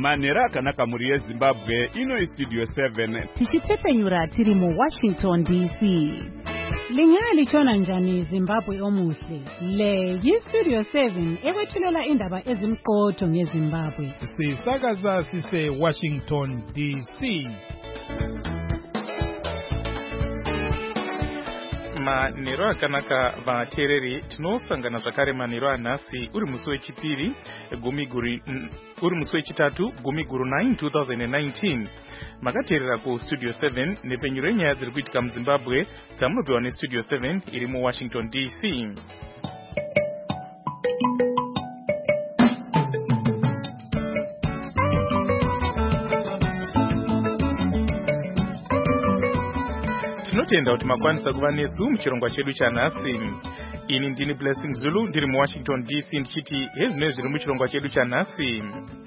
manhero akanaka mhuri yezimbabwe. Ino Studio 7 tichitepfenyura tiri muWashington DC. Lingaya lichona njani Zimbabwe omuhle? Le yiStudio 7 ekwethulela indaba ezimqotho ngeZimbabwe. Sisakaza sise Washington DC. Manhero akanaka vateereri, tinosangana zvakare manhero anhasi uri musi wechitatu 9 2019. Makateerera kuStudio 7 nepfenyuro yenyaya dziri kuitika muZimbabwe dzamunopiwa neStudio 7 iri muWashington DC. Tinotenda kuti makwanisa kuva nesu muchirongwa chedu chanhasi. Ini ndini Blessing Zulu ndiri muWashington DC ndichiti hezvino zviri muchirongwa chedu chanhasi.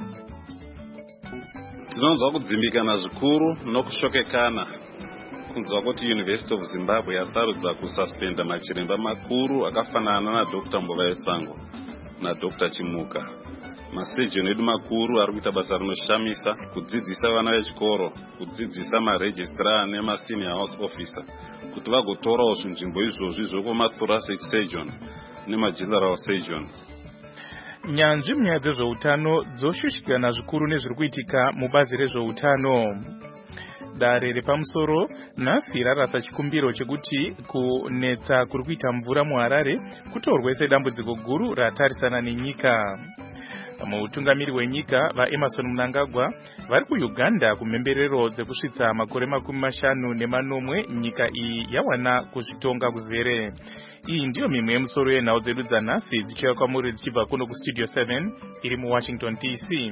Tinonzwa kudzimbikana zvikuru nokushokekana kunzwa kuti University of Zimbabwe yasarudza kususpenda machiremba makuru akafanana naDr. Mbovayesango naDr. Chimuka. Masejoni edu makuru ari kuita basa rinoshamisa kudzidzisa vana vechikoro, kudzidzisa maregistrar nemasenior house officer kuti vagotorawo zvinzvimbo izvozvi zvokumathoracic surgeon nemageneral surgeon. Nyanzvi munyaya dzezveutano dzoshushikana zvikuru nezviri kuitika mubazi rezveutano. Dare repamusoro nhasi rarasa chikumbiro chekuti kunetsa kuri kuita mvura muHarare kutorwe sedambudziko guru ratarisana nenyika. Mutungamiri wenyika vaEmerson Mnangagwa vari kuUganda kumhemberero dzekusvitsa makore 50 nyika iyi yawana kuzvitonga kuzere. Iyi ndiyo mimwe yemusoro yenhau dzedu dzanhasi dzichiuya kwamuri dzichibva kuno kuStudio 7 iri muWashington DC.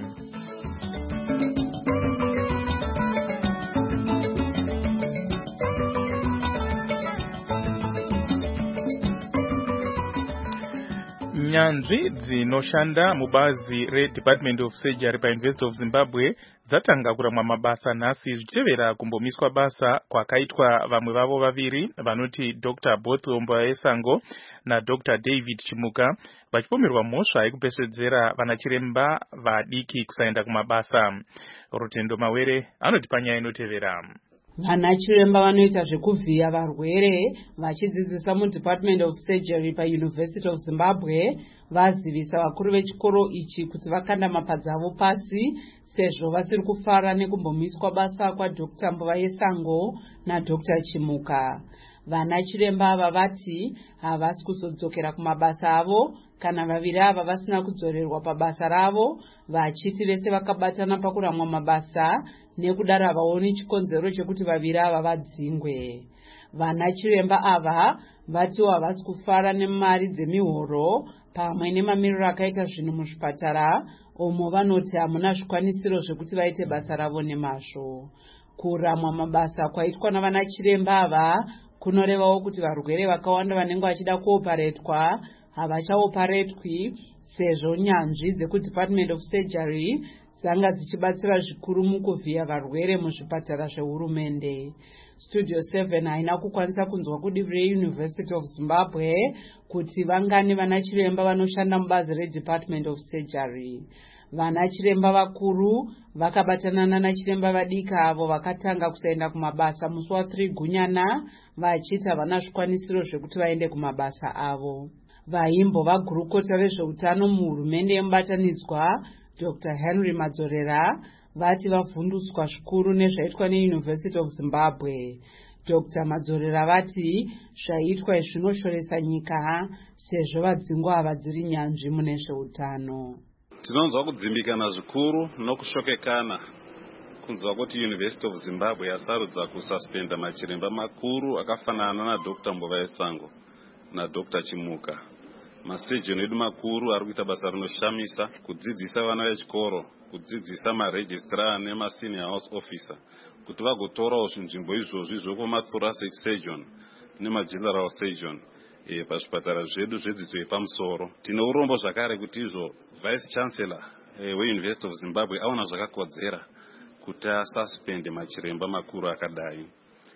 Nyanzvi dzinoshanda mubazi reDepartment of Surgery paUniversity of Zimbabwe dzatanga kuramwa mabasa nhasi zvichitevera kumbomiswa basa kwakaitwa vamwe vavo vaviri vanoti Dr. Bothwell Mbovayesango naDr. David Chimuka vachipomerwa mhosva yekupesvedzera vanachiremba vadiki kusaenda kumabasa. Rutendo Mawere anotipa nyaya inotevera. Vanachiremba vanoita zvekuvhiya varwere vachidzidzisa muDepartment of Surgery paUniversity of Zimbabwe vazivisa vakuru vechikoro ichi kuti vakanda mapadza avo pasi sezvo vasiri kufara nekumbomiswa basa kwaDr. Mbovayesango naDr. Chimuka. Vanachiremba ava vati havasi kuzodzokera kumabasa avo kana vaviri ava vasina kudzorerwa pabasa ravo, vachiti vese vakabatana pakuramwa mabasa nekudaro havaoni chikonzero chekuti vaviri ava vadzingwe. Vanachiremba ava vatiwo havasi kufara nemari dzemihoro pamwe nemamiriro akaita zvinhu muzvipatara omo vanoti hamuna zvikwanisiro zvekuti vaite basa ravo nemazvo. Kuramwa mabasa kwaitwa navanachiremba ava kunorevawo kuti varwere vakawanda vanenge vachida kuoparetwa havachaoparetwi sezvo nyanzvi dzekuDepartment of Surgery dzanga dzichibatsira zvikuru mukuvhiya varwere muzvipatara zvehurumende. Studio 7 haina kukwanisa kunzwa kudivi reUniversity of Zimbabwe kuti vangani vanachiremba vanoshanda mubazi reDepartment of Surgery. Vanachiremba vakuru vakabatana nanachiremba vadiki avo vakatanga kusaenda kumabasa musi wa3 Gunyana vachiti havana zvikwanisiro zvekuti vaende kumabasa avo. Vaimbo vagurukota rezveutano muhurumende yemubatanidzwa Dr. Henry Madzorera vati vavhunduswa zvikuru nezvaitwa neUniversity of Zimbabwe. Dr. Madzorera vati zvaitwa zvinoshoresa nyika sezvo vadzingwa havadziri nyanzvi mune zveutano. Tinonzwa kudzimbikana zvikuru nokushokekana kunzwa kuti University of Zimbabwe yasarudza kususpenda machiremba makuru akafanana naDr. Mbovayesango naDr. Chimuka. Masejoni edu makuru ari kuita basa rinoshamisa kudzidzisa vana vechikoro, kudzidzisa maregistrar nemasenior house officer kuti vagotorawo zvinzvimbo izvozvi zvokumathoracic surgeon nemageneral surgeon pazvipatara zvedu zvedzidzo yepamusoro. Tine urombo zvakare kuti izvo vice chancellor weUniversity of Zimbabwe aona zvakakodzera kuti asuspende machiremba makuru akadai.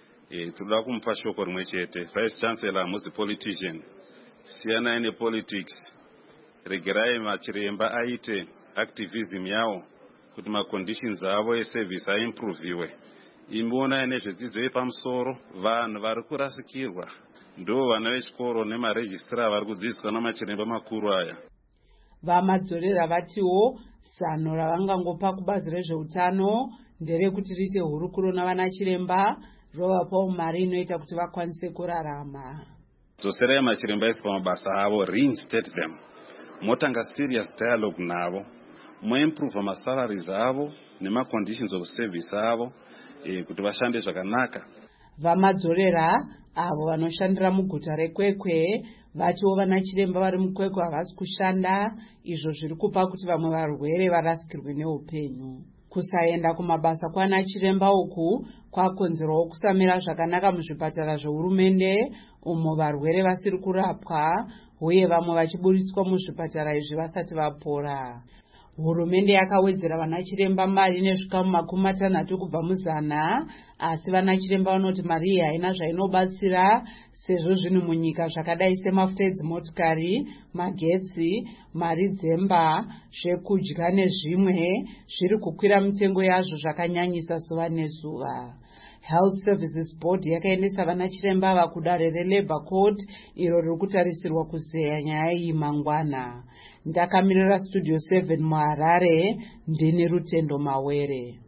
Tinoda kumupa shoko rimwe chete. Vice chancellor hamusi politician, siyanai nepolitics, regerai machiremba aite activism yawo kuti maconditions avo eservice aimproviwe. Imboona nezvedzidzo yepamusoro vanhu vari kurasikirwa ndo vana vechikoro nemarejistra vari kudzidziswa namachiremba makuru aya. Vamadzorera vatiwo zano ravangangopa kubazi rezveutano nderekuti riite hurukuro navana chiremba rovapawo mari inoita kuti vakwanise kurarama. Dzoserai machiremba isi pamabasa avo, reinstate them. Motanga serious dialogue navo, moimprove masalaries avo nemaconditions of service avo kuti vashande zvakanaka. Vamadzorera avo vanoshandira muguta reKwekwe vatiwo vana chiremba vari muKwekwe havasi kushanda, izvo zviri kupa kuti vamwe varwere varasikirwe neupenyu. Kusaenda kumabasa kwana chiremba uku kwakonzerawo kusamira zvakanaka muzvipatara zvehurumende umo varwere vasiri kurapwa uye vamwe vachiburitswa muzvipatara izvi vasati vapora. Hurumende yakawedzera vana chiremba mari nezvikamu 60 kubva muzana, asi vana chiremba vanoti mari iyi haina zvainobatsira sezvo zvinhu munyika zvakadai semafuta edzimotikari, magetsi, mari dzemba, zvekudya nezvimwe zviri kukwira mitengo yazvo zvakanyanyisa zuva nezuva. Health Services Board yakaendesa vana chiremba ava kudare reLabour Court iro riri kutarisirwa kuzeya nyaya iyi mangwana. Ndakamirira Studio 7 muHarare, ndini Rutendo Mawere.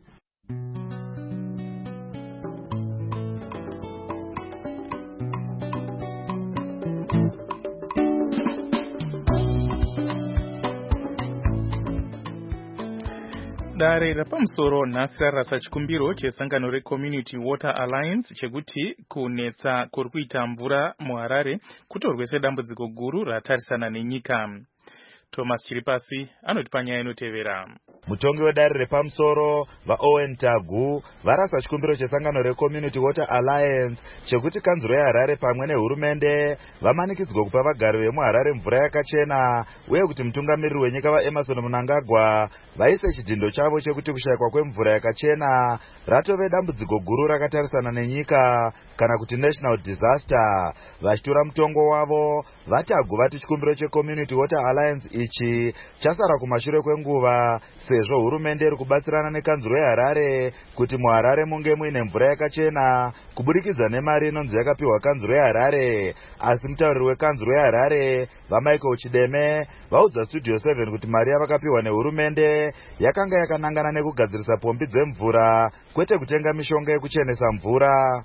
Dare rapamusoro nhasi rarasa chikumbiro chesangano reCommunity Water Alliance chekuti kunetsa kuri kuita mvura muHarare kutorwe sedambudziko guru ratarisana nenyika. Thomas Chiripasi anoti panyaya inotevera. Mutongi wedare repamusoro vaOwen Tagu varasa chikumbiro chesangano reCommunity Water Alliance chekuti kanzuro yeHarare pamwe nehurumende vamanikidzwa kupa vagari vemuHarare mvura yakachena uye kuti mutungamiriri wenyika vaEmerson Mnangagwa vaise chidhindo chavo chekuti kushayikwa kwemvura yakachena ratove dambudziko guru rakatarisana nenyika kana kuti national disaster. Vachitora mutongo wavo vaTagu vati chikumbiro cheCommunity Water Alliance ichi chasara kumashure kwenguva sezvo hurumende iri kubatsirana nekanzuro yeHarare kuti muHarare munge muine mvura yakachena kuburikidza nemari inonzi yakapiwa kanzuro yeHarare. Asi mutauriri wekanzuro yeHarare vaMichael Chideme vaudza Studio 7 kuti mari yavakapiwa nehurumende yakanga yakanangana nekugadzirisa pombi dzemvura kwete kutenga mishonga yekuchenesa mvura.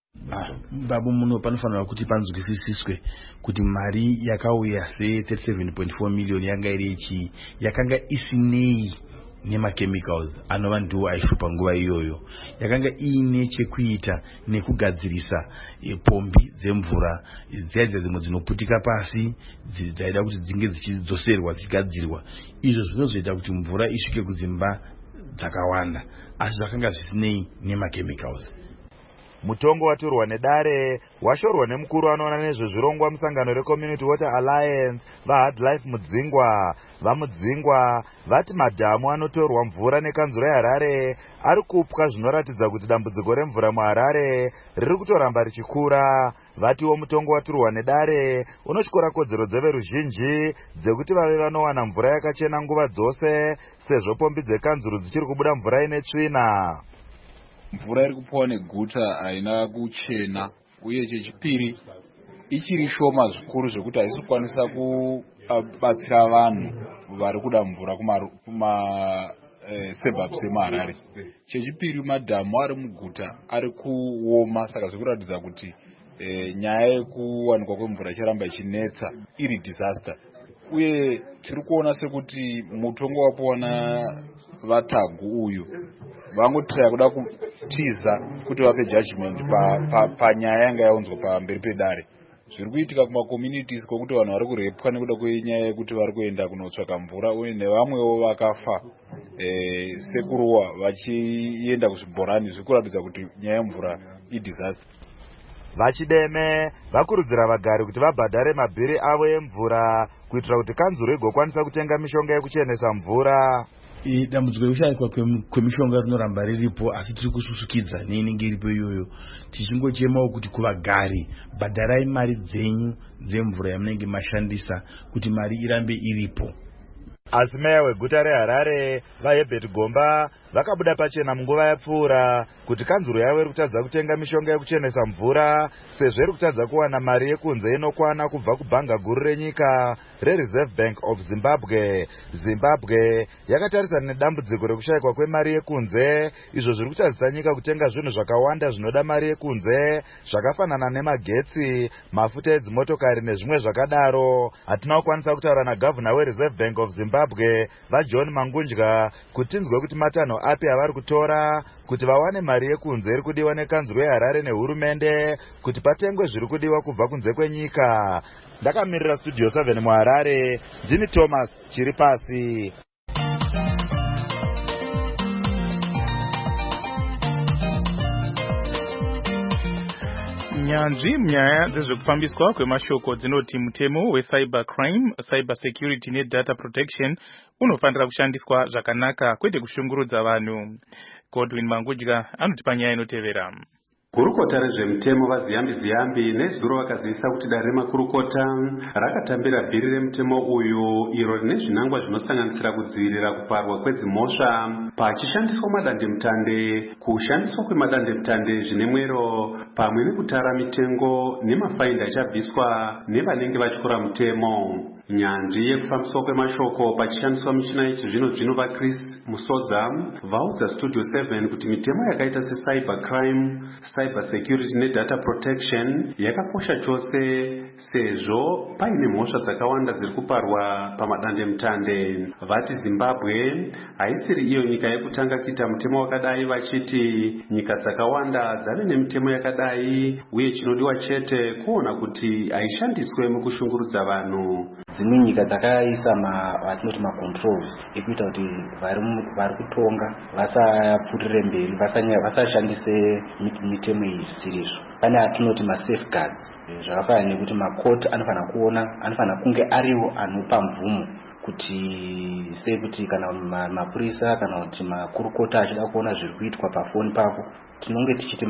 Babu muno panofanira kuti panzwisiswe kuti mari yakauya se37.4 million yanga iri ichi yakanga isinei nemachemicals anova ndiwo aishupa nguva iyoyo, yakanga iine chekuita nekugadzirisa pombi dzemvura dzaidza dzimwe dzinoputika pasi dzaida kuti dzinge dzichidzoserwa dzichigadzirwa. Izvo zvinozoita kuti mvura isvike kudzimba dzakawanda, asi zvakanga zvisinei nemachemicals. Mutongo waturwa nedare washorwa nemukuru anoona nezvezvirongwa musangano reCommunity Water Alliance vaHardlife Mudzingwa. VaMudzingwa vati madhamu anotorwa mvura nekanzuro yeHarare ari kupwa zvinoratidza kuti dambudziko remvura muHarare riri kutoramba richikura. Vatiwo mutongo waturwa nedare unotyora kodzero dzeveruzhinji dzekuti vave vanowana mvura yakachena nguva dzose sezvo pombi dzekanzuro dzichiri kubuda mvura ine tsvina. Mvura iri kupiwa neguta haina kuchena uye chechipiri ichiri shoma zvikuru zvekuti haisi kukwanisa kubatsira vanhu vari kuda mvura kuma suburbs emuHarare. Chechipiri madhamu ari muguta ari kuoma, saka zvikuratidza kuti nyaya yekuwanikwa kwemvura ichiramba ichinetsa iri disaster. Uye tiri kuona sekuti mutongo wapiwa vaTagu uyu vangotiraya kuda kutiza kuti vape judgment panyaya yanga yaunzwa pamberi pedare. Zviri kuitika kumacommunities kwokuti vanhu vari kurepwa nekuda kwenyaya yekuti vari kuenda kunotsvaka mvura uye nevamwewo vakafa sekuruwa vachienda kuzvibhorani. Zviri kuratidza kuti nyaya yemvura idisaster. VaChideme vakurudzira vagari kuti vabhadhare mabhiri avo emvura kuitira kuti kanzuro igokwanisa kutenga mishonga yekuchenesa mvura. Dambudziko rekushayikwa kwemishonga rinoramba riripo, asi tiri kususukidza neinenge iripo iyoyo tichingochemawo kuti kuvagari bhadharai mari dzenyu dzemvura yamunenge mashandisa kuti mari irambe iripo. Asi meya weguta reHarare vaHerbert Gomba vakabuda pachena munguva yapfuura kuti kanzuro yavo iri kutadza kutenga mishonga yekuchenesa mvura sezvo iri kutadza kuwana mari yekunze inokwana kubva kubhanga guru renyika reReserve Bank of Zimbabwe. Zimbabwe yakatarisana nedambudziko rekushayikwa kwemari yekunze, izvo zviri kutadzisa nyika kutenga zvinhu zvakawanda zvinoda mari yekunze zvakafanana nemagetsi, mafuta edzimotokari nezvimwe zvakadaro. Hatina kukwanisa kutaura nagavhuna weReserve Bank of Zimbabwe vaJohn Mangunja kuti tinzwe kuti matanho api avari kutora kuti vawane mari yekunze iri kudiwa nekanzuro yeHarare nehurumende kuti patengwe zviri kudiwa kubva kunze kwenyika. Ndakamirira Studio 7 muHarare, ndini Thomas Chiripasi. Nyanzvi munyaya dzezvekufambiswa kwemashoko dzinoti mutemo wecybercrime, cyber security nedata protection unofanira kushandiswa zvakanaka kwete kushungurudza vanhu. Godwin Mangudya anoti panyaya inotevera. Kurukota rezvemutemo vaziyambi nezuro vakazivisa kuti dare remakurukota rakatambira bhiri remutemo uyu iro rine zvinangwa zvinosanganisira kudzivirira kuparwa kwedzimhosva pachishandiswa madandemutande, kushandiswa kwemadandemutande zvine mwero pamwe nekutara mitengo nemafaini achabviswa nevanenge vatyora mutemo. Nyanzvi yekufambiswa kwemashoko pachishandiswa michina yechizvino vaChris Musodza vaudza Studio 7 kuti mitemo yakaita secybercrime, cyber security nedata protection yakakosha chose sezvo paine mhosva dzakawanda dziri kuparwa pamadandemutande. Vati Zimbabwe haisiri iyo nyika yekutanga kuita mutemo wakadai, vachiti nyika dzakawanda dzave nemitemo yakadai uye chinodiwa chete kuona kuti haishandiswe mukushungurudza vanhu. Dzimwe nyika dzakaisa vatinoti macontrols ekuita kuti vari kutonga vasapfuurire mberi, vasashandise mitemo iyi zvisizvo. Pane atinoti masafeguards zvakafanana nekuti makoti anofanira kunge ariwo anopa mvumo kuti sekuti kana mapurisa kana kuti makurukota achida kuona zviri kuitwa pafoni pako, tinonge tichiti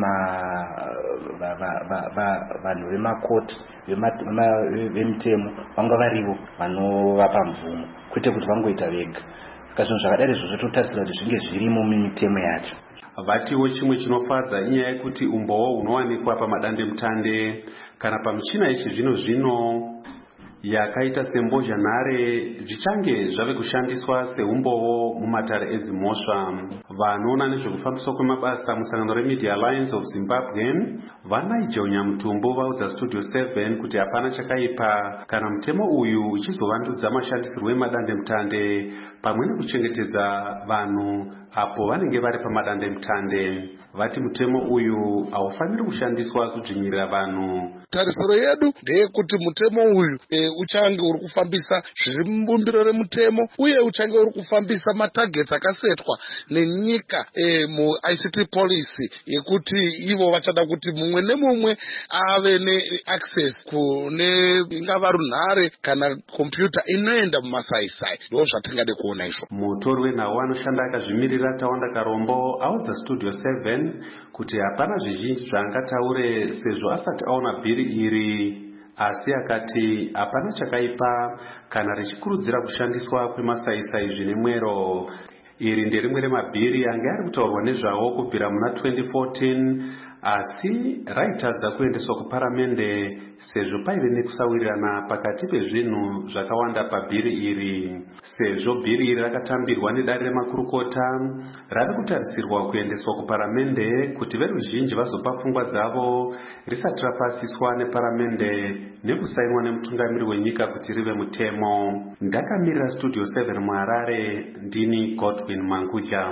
vanhu vemakoti vemitemo vanga varivo vanovapa mvumo kwete kuti vangoita vega. Saka zvinhu zvakadai izvozvo totarisira kuti zvinge zvirimo mumitemo yacho. Vatiwo chimwe chinofadza inyaya yekuti umboo hunowanikwa pamadandemutande kana pamichina yechizvino yakaita sembozhanhare zvichange zvave kushandiswa seumbowo mumatare edzimhosva. Vanoona nezvekufambiswa kwemabasa musangano reMedia Alliance of Zimbabwe vaNigel Nyamutumbo vaudza Studio 7 kuti hapana chakaipa kana mutemo uyu uchizovandudza mashandisirwo emadandemutande pamwe nekuchengetedza vanhu apo vanenge vari pamadandemutande. Vati mutemo uyu haufaniri kushandiswa kudzvinyirira vanhu. Tarisiro yedu ndeyekuti mutemo uyu uchange uri kufambisa zviri mubumbiro remutemo uye uchange uri kufambisa matagets akasetwa nenyika mu-ICT policy yekuti ivo vachada kuti mumwe nemumwe ave neaccess kune ingava runhare kana kompyuta inoenda mumasaisai. Ndo zvatingade kuona izvo. Mutori wenhau anoshanda akazvimirira Tawanda Karombo audza Studio 7 kuti hapana zvizhinji zvaangataure sezvo asati aona bhiri iri, asi akati hapana chakaipa kana richikurudzira kushandiswa kwemasaisai zvine mwero. Iri nderimwe remabhiri anga ari kutaurwa nezvawo kubvira muna 2014 asi raitadza kuendeswa kuparamende sezvo paive nekusawirirana pakati pezvinhu zvakawanda pabhiri iri. Sezvo bhiri iri rakatambirwa nedare remakurukota, rave kutarisirwa kuendeswa kuparamende kuti veruzhinji vazopa pfungwa dzavo risati rapasiswa neparamende nekusainwa nemutungamiri wenyika kuti rive mutemo. Ndakamirira Studio 7 muHarare, ndini Godwin Mangudya.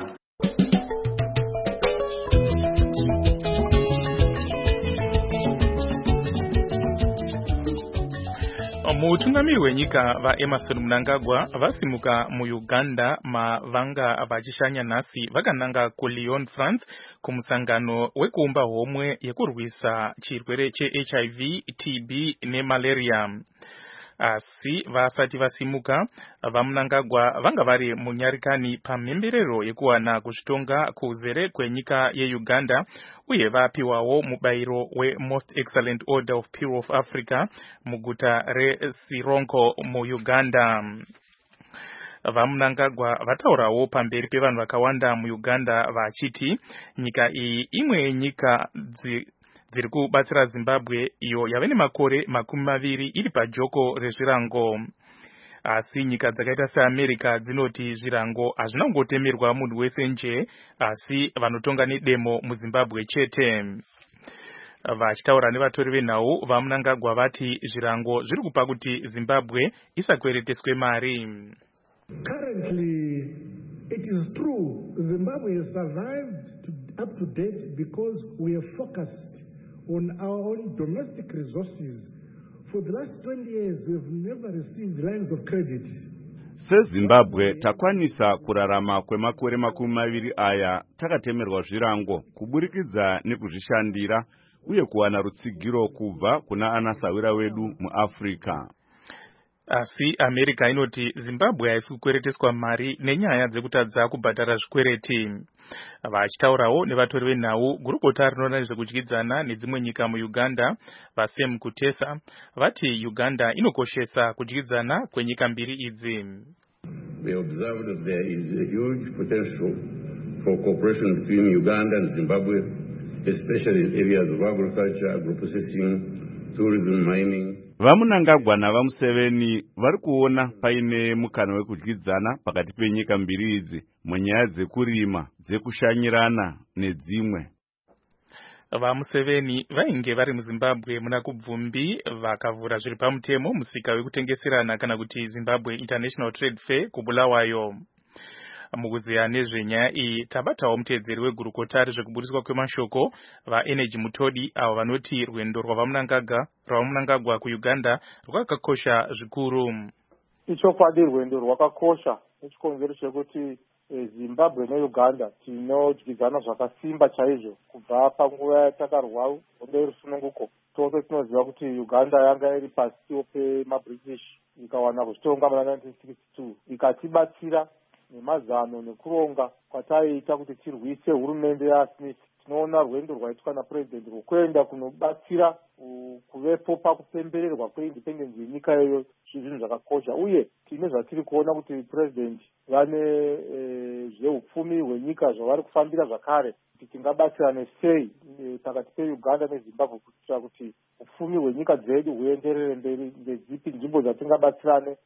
Mutungamiri wenyika vaEmerson Mnangagwa vasimuka muUganda mavanga vachishanya nhasi vakananga kuLyon, France kumusangano wekuumba homwe yekurwisa chirwere cheHIV, TB nemalaria. Asi vasati vasimuka vaMnangagwa vanga vari munyarikani pamhemberero yekuwana kuzvitonga kuzere kwenyika yeUganda uye vapiwawo mubayiro weMost Excellent Order of Pearl of Africa muguta reSirongo muUganda. vaMnangagwa vataurawo pamberi pevanhu vakawanda muUganda vachiti nyika iyi imwe yenyika dziri kubatsira Zimbabwe iyo yave nemakore 20 iri pajoko rezvirango. Asi nyika dzakaita seAmerica dzinoti zvirango hazvina kungotemerwa munhu wese nje, asi vanotonga nedemo muZimbabwe chete. Vachitaura nevatori venhau vaMnangagwa vati zvirango zviri kupa kuti Zimbabwe isakwereteswe mari. Currently, it is true Zimbabwe has survived up to date because we have focused on our own domestic resources. For the last 20 years, we have never received lines of credit. SeZimbabwe takwanisa kurarama kwemakore 20 aya takatemerwa zvirango kuburikidza nekuzvishandira uye kuwana rutsigiro kubva kuna anasawira wedu muAfrica. Asi America inoti Zimbabwe haisi kukwereteswa mari nenyaya dzekutadza kubhadhara zvikwereti. Vachitaurawo nevatori venhau gurukota rinoona nezvekudyidzana nedzimwe nyika muUganda vaSam Kutesa vati Uganda inokoshesa kudyidzana kwenyika mbiri idzi. We observed that there is a huge potential for cooperation between Uganda and Zimbabwe, especially in areas of agriculture, agroprocessing, tourism, mining. VaMnangagwa navaMuseveni vari kuona paine mukana wekudyidzana pakati penyika mbiri idzi munyaya dzekurima, dzekushanyirana nedzimwe. VaMuseveni vainge vari muZimbabwe muna kubvumbi vakavhura zviri pamutemo musika wekutengeserana kana kuti Zimbabwe International Trade Fair kuBulawayo. Mukuziya nezvenyaya iyi tabatawo muteedzeri wegurukota rezvekuburiswa kwemashoko vaEnergy Mutodi avo vanoti rwendo rwavaMnangagwa kuUganda rwakakosha zvikuru. Ichokwadi rwendo rwakakosha nechikonzero chekuti Zimbabwe neUganda tinodyidzana zvakasimba chaizvo kubva panguva yatakarwa hondo yerusununguko. Tose tinoziva kuti Uganda yanga iri pasi pemaBritish ikawana kuzvitonga muna 1962 ikatibatsira nemazano nekuronga kwataiita kuti tirwise hurumende yaSmith. Tinoona rwendo rwaitwa naPresident rwokuenda kunobatsira kuvepo pakupembererwa kweindependence yenyika iyoyo zvinhu zvakakosha, uye tine zvatiri kuona kuti President vane zveupfumi hwenyika zvavari kufambira zvakare kuti tingabatsirane sei pakati peUganda neZimbabwe kuitira kuti upfumi hwenyika dzedu huenderere mberi. Ndedzipi nzvimbo dzatingabatsirane,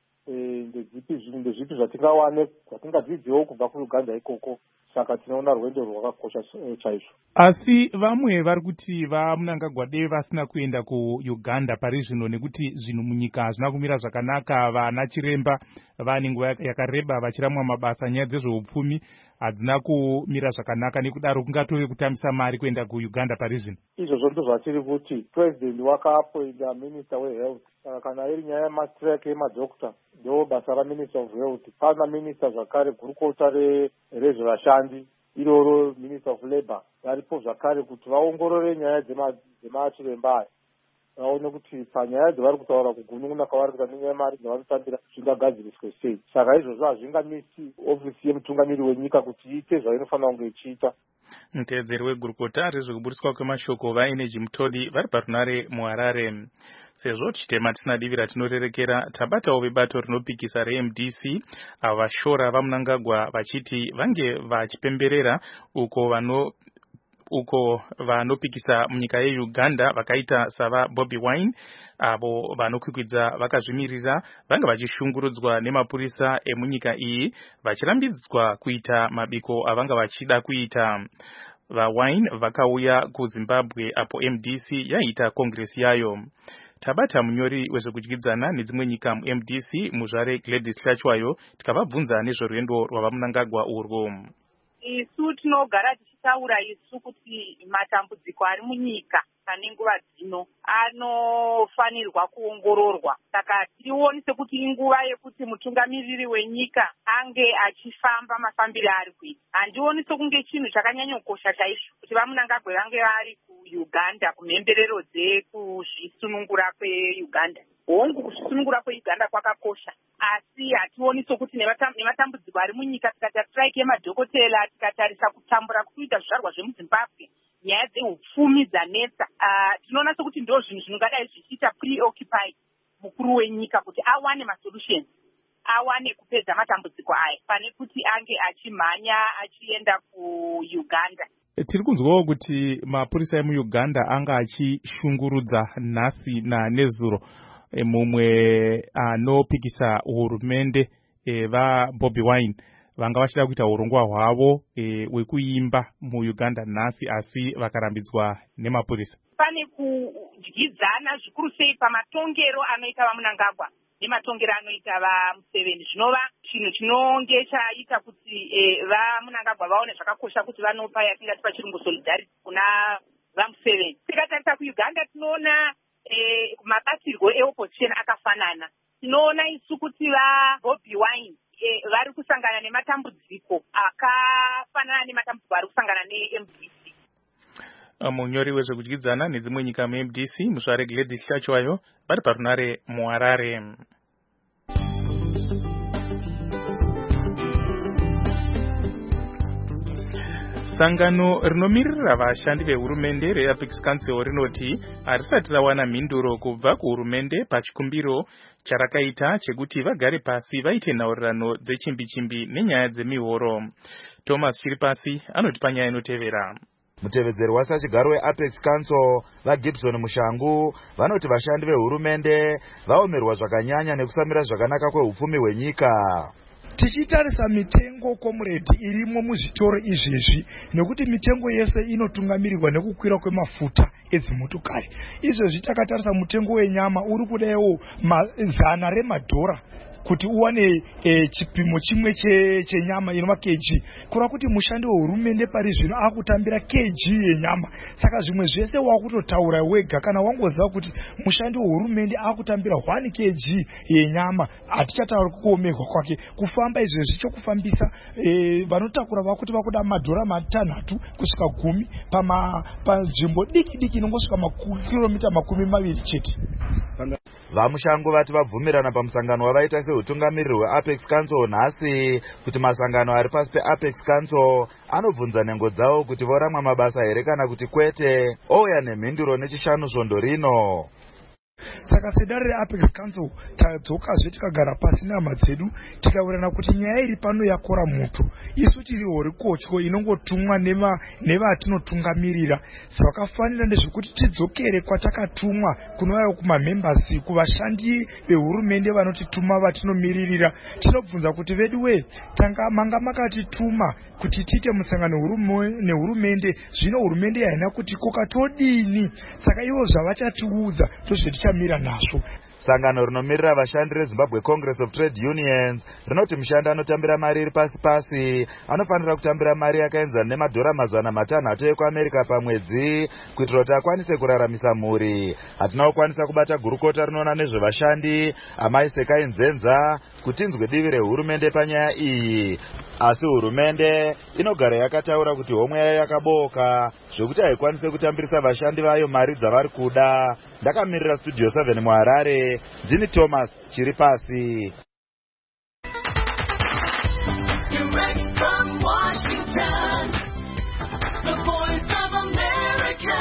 ndezvipi zvatingawane zvatingadzidziwo kubva kuUganda ikoko. Saka tinoona rwendo rwakakosha chaizvo. Asi vamwe vari kuti vaMnangagwa dei vasina kuenda kuUganda pari zvino nekuti zvinhu munyika hazvina kumira zvakanaka. Vana chiremba vane nguva yakareba vachiramwa mabasa, nyaya dzezveupfumi hadzina kumira zvakanaka, nekudaro kungatove kutambisa mari kuenda kuUganda pari zvino. Izvozvo ndozvatiri kuti President wakaappointa Minister weHealth. Kana iri nyaya yemastrike emadhokota ndo basa raMinister of Health. Pana Minister zvakare gurukota rezvevashandi iroro Minister of Labour varipo zvakare kuti vaongorore nyaya dzemachiremba aya, vaone kuti panyaya dzavari kutaura kugunun'una kwavari kuita nenyaya yemari dzavanotambira zvingagadziriswe sei. Saka izvozvo hazvingamisi ofisi yemutungamiri wenyika kuti iite zvainofanira kunge ichiita. Muteedzeri wegurukota rezvekuburiswa kwemashoko vaEnergy Mutodi vari parunare muHarare. Sezvo tichitema tisina divi ratinorerekera, tabatawo vebato rinopikisa reMDC avo vashora vaMnangagwa vachiti vange vachipemberera uko vanopikisa munyika yeUganda vakaita sava Bobi Wine avo vanokwikwidza vakazvimirira vanga vachishungurudzwa nemapurisa emunyika iyi vachirambidzwa kuita mabiko avanga vachida kuita. VaWine vakauya kuZimbabwe apo MDC yaita kongresi yayo. Tabata munyori wezvekudyidzana nedzimwe nyika muMDC muzvare Gladys Hlachwayo tikavabvunza nezvorwendo rwavaMnangagwa urwo. Isu tinogara tichitaura isu kuti matambudziko ari munyika pane nguva dzino anofanirwa kuongororwa. Saka tionise kuti inguva yekuti mutungamiriri wenyika ange achifamba mafambiro ari kuita. Handioni sokunge chinhu chakanyanyokosha chaizvo kuti vaMnangagwa vange vari kuUganda kumhemberero dzekuzvisunungura kweUganda. Hongu, kuzvisunungura kweUganda kwakakosha, asi hationi sokuti nematambudziko ari munyika, tikata strike yemadhokotera, tikatarisa kutambura kuita zvizvarwa zvemuZimbabwe, nyaya dzeupfumi dzanetsa, tinoona sokuti ndo zvinhu zvingadai zvichiita preoccupied mukuru wenyika kuti awane masolutions. awane kupedza matambudziko aya pane kuti ange achimhanya achienda kuUganda. Tiri kunzwawo kuti mapurisa emuUganda anga achishungurudza nhasi nanezuro mumwe anopikisa hurumende vaBobi Wine vanga vachida kuita urongwa hwavo hwekuimba muUganda nhasi asi vakarambidzwa nemapurisa. Pane kudyidzana zvikuru sei pamatongero anoita vaMnangagwa nematongero anoita vaMuseveni. Zvinova chinhu chinonge chaita kuti vaMnangagwa vaone zvakakosha kuti vanopa yatingati pachirungu solidarity kuna vaMuseveni. Tikatarisa kuUganda tinoona mabatirwo eopposition akafanana. Tinoona isu kuti vaBobi Wine vari kusangana nematambudziko akafanana nematambudziko ari kusangana neMDC. Munyori wezvekudyidzana nedzimwe nyika muMDC muzvare Gladys Shachwayo vari parunare muHarare. Sangano rinomirira vashandi vehurumende reApex Council rinoti harisati rawana mhinduro kubva kuhurumende pachikumbiro charakaita chekuti vagare pasi vaite nhaurirano dzechimbi-chimbi nenyaya dzemihoro. Thomas Chiripasi anoti panyaya inotevera. Mutevedzeri wasachigaro weApex Council vaGibson Mushangu vanoti vashandi vehurumende vaomerwa zvakanyanya nekusamira zvakanaka kwehupfumi hwenyika. Tichitarisa mitengo komuredi irimo muzvitoro izvezvi nekuti mitengo yese inotungamirirwa nekukwira kwemafuta edzimotokari. Izvezvi takatarisa mutengo wenyama uri kudaiwo $100 kuti uwane chipimo chimwe chenyama inova kg. Kureva kuti mushandi wehurumende pari zvino akutambira kg yenyama. Saka zvimwe zvese wakutotaura wega kana wangoziva kuti mushandi wehurumende akutambira 1 kg yenyama hatichatauri kuomerwa kwake. Kufamba izvezvi chokufambisa vanotakura vakuti vakuda $6 kusvika 10 panzvimbo diki inongosvika kilomita 20 chete. Vamushangu vati vabvumirana pamusangano wavaita sehutungamiriri hweApex Council nhasi kuti masangano ari pasi peApex Council anobvunza nhengo dzavo kuti voramwa mabasa here kana kuti kwete. Ouya nemhinduro nechishanu svondo rino. Saka sedare reApex Council tadzokazve tikagara pasi nehama dzedu tikaurana kuti nyaya iri pano yakora muto. Isu tiri horikotyo inongotumwa nevatinotungamirira. Zvakafanira ndezvekuti tidzokere kwatakatumwa kunouya kumamembers kuvashandi vehurumende vanotituma vatinomiririra. Tinobvunza kuti vedu manga makatituma kuti tiite musangano nehurumende, zvino hurumende haina kuti kokatodini. Saka ivo zvavachatiudza tozvetichamira nazvo. Sangano rinomirira vashandi reZimbabwe Congress of Trade Unions rinoti mushandi anotambira mari iri pasi anofanira kutambira mari yakaenzana $500 ekuAmerica pamwedzi kuitira kuti akwanise kuraramisa mhuri. Hatina kukwanisa kubata gurukota rinoona nezvevashandi Amai Sekai Nzenza kuti inzwe divi rehurumende panyaya iyi. Asi hurumende inogara yakataura kuti homwe yayo yakabooka zvekuti haikwanise kutambirisa vashandi vayo mari dzavari kuda. Ndakamirira Studio 7 muHarare, ndini Thomas Chiripasi. Direct from Washington, the voice of America,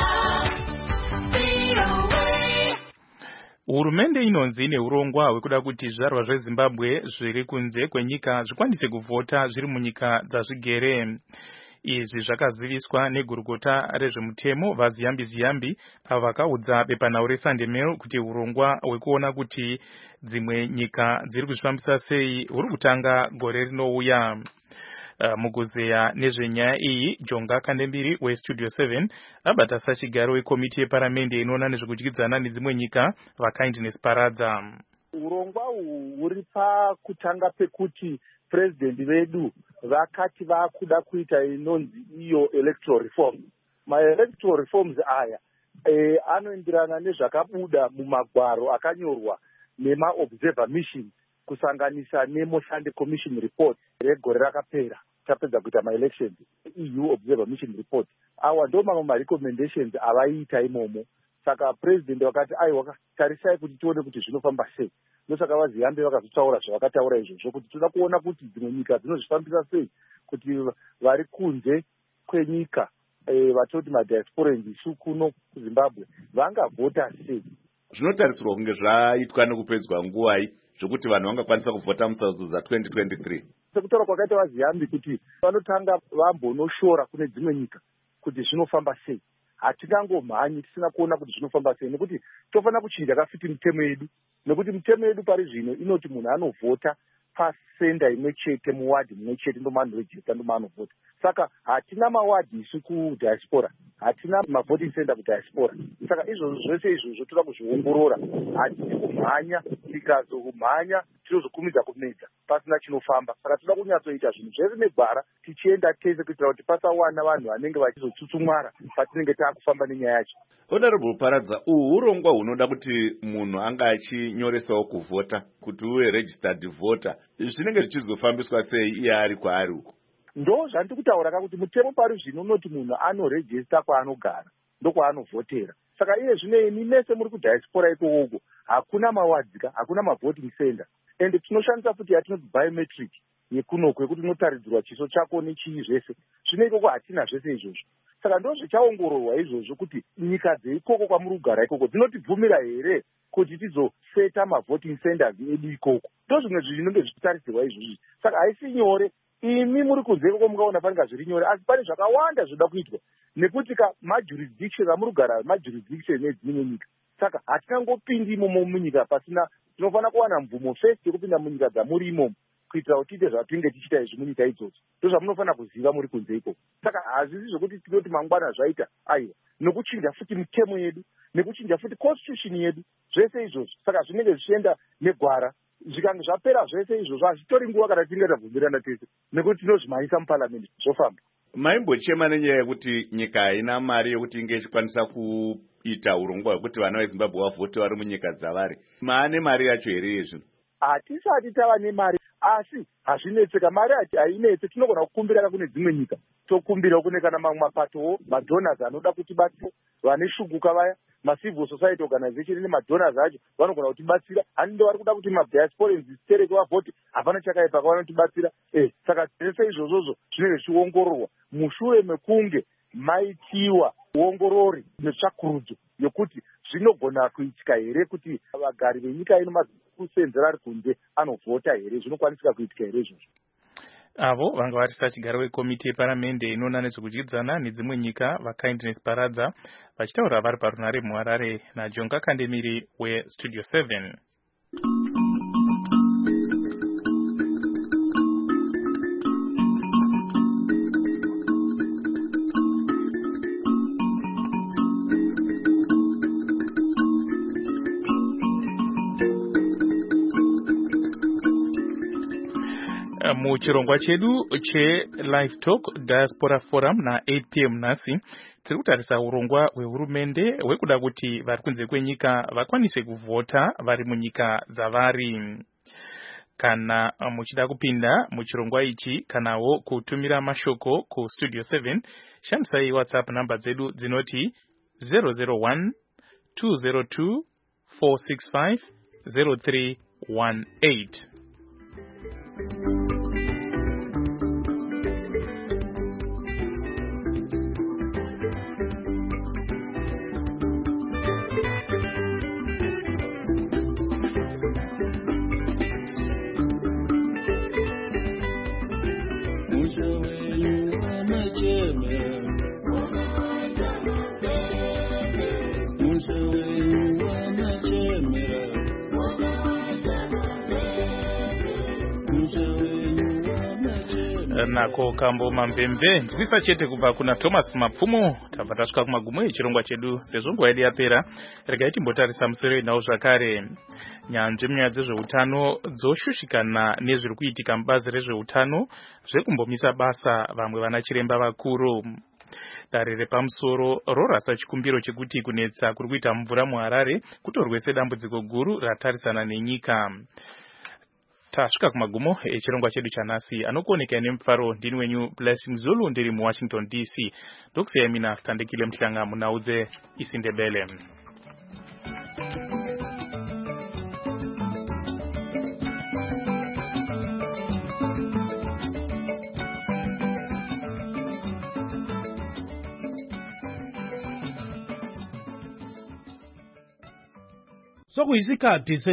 VOA. Hurumende inonzi ine urongwa hwekuda kuti zvizvarwa zveZimbabwe zviri kunze kwenyika zvikwanise kuvhota zviri munyika dzazvigere. Izvi zvakaziviswa negurukota rezvemutemo vaZiyambi avo vakaudza bepanhau reSunday Mail kuti urongwa hwekuona kuti dzimwe nyika dziri kuzvifambisa sei huri kutanga gore rinouya. Mukuzeya nezvenyaya iyi, Jonga Kandembiri weStudio 7 abata sachigaro wekomiti yeparamende inoona nezvekudyidzana nedzimwe nyika vaKindness Paradza. Urongwa uhu huri pakutanga pekuti president vedu vakati vakuda kuita inonzi iyo electoral reform. Ma-electoral reforms aya anoenderana nezvakabuda mumagwaro akanyorwa nema-observer mission kusanganisa neMoshande Commission report regore rakapera tapedza kuita ma-elections. EU observer mission report awa ndo mamwe ma-recommendations avaita imomo. Saka president wakati aiwa tarisai kuti tione kuti zvinofamba sei. Ndosaka vaZiyambi vakazotaura zvavakataura izvozvo kuti toda kuona kuti dzimwe nyika dzinozvifambisa sei kuti vari kunze kwenyika vatoti madiasporans isu kuno kuZimbabwe vangavhota sei. Zvinotarisirwa kunge zvaitwa nekupedzwa nguwai zvokuti vanhu vangakwanisa kuvhota musarudzo dza2023? sekutaura kwakaita vaZiambi kuti vanotanga vambonoshora kune dzimwe nyika kuti zvinofamba sei. Hatingangomhanyi tisina kuona kuti zvinofamba sei, nekuti tofanira kuchinja kafiti mitemo yedu, nekuti mitemo yedu pari zvino inoti munhu anovhota pasenda imwe chete, muwadhi mumwe chete ndomanorejista ndomanovhota. Saka hatina mawadhi isu kudiaspora, hatina mavoting center kudiaspora. Saka izvozvo zvese izvozvo toda kuzviongorora. Hatisi kumhanya, tikazokumhanya tinozokumidza kumedza pasina chinofamba. Saka toda kunyatsoita zvinhu zvese negwara tichienda tese kuitira kuti pasawana vanhu vanenge vachizotsutsumwara patinenge taakufamba nenyaya yacho. Honorable Paradza, urongwa hunoda kuti munhu anga achinyoresawo kuvhota kuti uve registered voter zvinenge zvichizofambiswa sei iye ari kwaari uko? Ndo zvandiri kutaura kuti mutemo pari zvino unoti munhu anorejista kwaanogara ndokwaanovoteera. Saka iye zvino imi mese muri kudiaspora ikoko hakuna mawadzika, hakuna mavoting center, ende tinoshandisa futi yatinoti biometric yekunoko yekuti unotaridzirwa chiso chako nechii zvese. Zvino ikoko hatina zvese izvozvo. Saka ndo zvichaongororwa izvozvo kuti nyika dzeikoko kwamuri kugara ikoko dzinotibvumira here kuti tizoseta mavoting centers edu ikoko. Ndo zvimwe zvinenge zvichitarisirwa izvozvi. Saka haisi nyore. Imi muri kunze ikoko mukaona paringa zviri nyore, asi pane zvakawanda zvoda kuitwa nekuti majurisdiction amuri kugara majurisdiction edzimwe nyika. Saka hatingangopindi imomo munyika pasina, tinofanira kuwana mvumo first yekupinda munyika dzamuri imomo kuitira kuti tiite zvatinenge tichita izvi munyika idzodzo. Ndo zvamunofanira kuziva muri kunze ikoko. Saka hazvisi zvokuti tinoti mangwana zvaita aiwa, nokuchinja futi mitemo yedu, nekuchinja futi constitution yedu, zvese izvozvo. Saka zvinenge zvichienda negwara. Zvikange zvapera zvese izvozvo hazvitori nguva kana tinenge tabvumirana tese, nekuti tinozvimhanyisa muparliament zvofamba. Maimbochema nenyaya yekuti nyika haina mari yokuti inge ichikwanisa kuita urongwa hwekuti vana veZimbabwe vavhote vari munyika dzavari. Maane mari yacho here izvi? Hatisati tava nemari, asi hazvinetseka. Mari hainetse, tinogona kukumbira kune dzimwe nyika, tokumbira kune kana mamwe mapatowo madonors anoda kutibatsira, vane shuguka vaya macivil society organization nemadonors acho vanogona kutibatsira. Handi vari kuda kuti madiasporans dzitereke vavhoti, hapana chakaipa kavanotibatsira. Saka zvese izvozvozvo zvinenge zvichiongororwa mushure mekunge maitiwa uongorori netsvakurudzo yokuti zvinogona kuitika here kuti vagari venyika ino makusenzera ari kunze anovhota here, zvinokwanisika kuitika here izvozvo. Avo vanga vari sachigaro wekomiti yeparamende inoona nezvekudyidzana nedzimwe nyika vaKindness Paradza vachitaura vari parunare muHarare naJonga Kandemiri weStudio 7. Muchirongwa chedu cheLive Talk Diaspora Forum na8 p.m. nhasi tiri kutarisa urongwa hwehurumende hwekuda kuti vari kunze kwenyika vakwanise kuvhota vari munyika dzavari. Kana muchida kupinda muchirongwa ichi kanawo kutumira mashoko kuStudio 7, shandisai WhatsApp namba dzedu dzinoti 001 202 465 0318. Nako kambo mambembe ndikuisa chete kubva kuna Thomas Mapfumo. Tabva tasvika kumagumo echirongwa chedu, sezvo nguva yedu yapera, regai timbotarisa musoro inawo zvakare. Nyanzvi munyaya dzezveutano dzoshushikana nezviri kuitika mubazi rezveutano zvekumbomisa basa vamwe vana chiremba vakuru. Dare repamusoro rorasa chikumbiro chekuti kunetsa kuri kuita mvura muHarare kutorwe sedambudziko guru ratarisana nenyika. Tasvika kumagumo echirongwa chedu chanhasi. Anokuoneka nemufaro ndini wenyu Blessing Zulu ndiri muWashington DC. Ndokusiyai mina Tandekile Mhlanga munaudze isiNdebele. Sokuyisikhathi